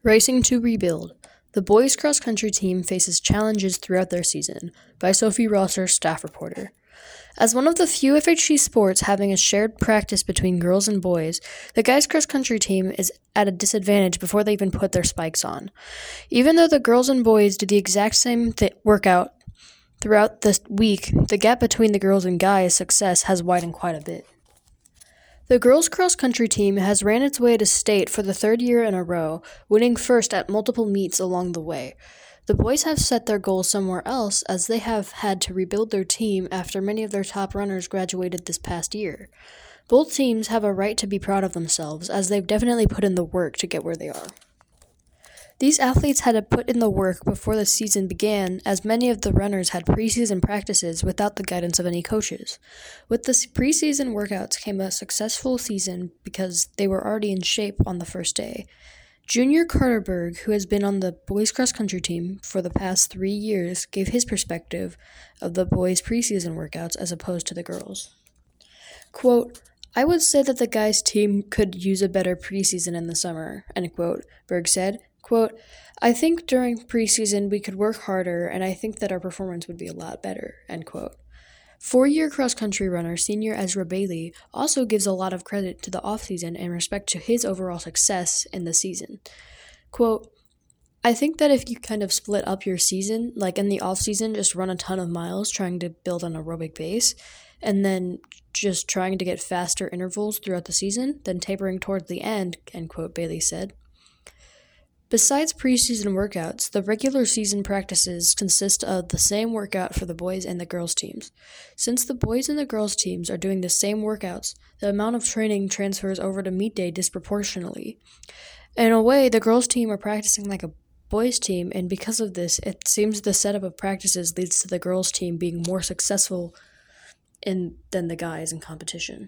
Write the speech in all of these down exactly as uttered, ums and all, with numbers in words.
Racing to Rebuild. The boys' cross-country team faces challenges throughout their season, by Sophie Rosser, staff reporter. As one of the few F H C sports having a shared practice between girls and boys, the guys' cross-country team is at a disadvantage before they even put their spikes on. Even though the girls and boys do the exact same th- workout throughout the week, the gap between the girls and guys' success has widened quite a bit. The girls' cross-country team has ran its way to state for the third year in a row, winning first at multiple meets along the way. The boys have set their goals somewhere else as they have had to rebuild their team after many of their top runners graduated this past year. Both teams have a right to be proud of themselves as they've definitely put in the work to get where they are. These athletes had to put in the work before the season began, as many of the runners had preseason practices without the guidance of any coaches. With the preseason workouts came a successful season because they were already in shape on the first day. Junior Carterberg, who has been on the boys' cross-country team for the past three years, gave his perspective of the boys' preseason workouts as opposed to the girls. Quote, "I would say that the guys' team could use a better preseason in the summer," end quote, Berg said. Quote, "I think during preseason we could work harder, and I think that our performance would be a lot better," end quote. Four-year cross-country runner senior Ezra Bailey also gives a lot of credit to the offseason in respect to his overall success in the season. Quote, "I think that if you kind of split up your season, like in the offseason, just run a ton of miles trying to build an aerobic base, and then just trying to get faster intervals throughout the season, then tapering towards the end," end quote, Bailey said. Besides preseason workouts, the regular season practices consist of the same workout for the boys and the girls teams. Since the boys and the girls teams are doing the same workouts, the amount of training transfers over to meet day disproportionately. In a way, the girls team are practicing like a boys team, and because of this, it seems the setup of practices leads to the girls team being more successful in than the guys in competition.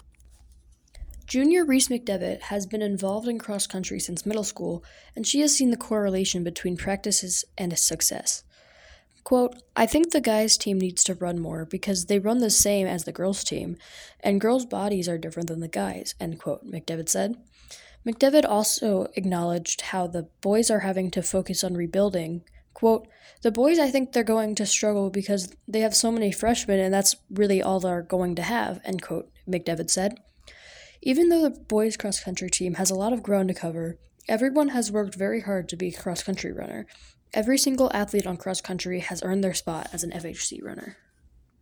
Junior Reese McDevitt has been involved in cross-country since middle school, and she has seen the correlation between practices and success. Quote, "I think the guys' team needs to run more because they run the same as the girls' team, and girls' bodies are different than the guys," end quote, McDevitt said. McDevitt also acknowledged how the boys are having to focus on rebuilding. Quote, "The boys, I think they're going to struggle because they have so many freshmen, and that's really all they're going to have," end quote, McDevitt said. Even though the boys' cross-country team has a lot of ground to cover, everyone has worked very hard to be a cross-country runner. Every single athlete on cross-country has earned their spot as an F H C runner.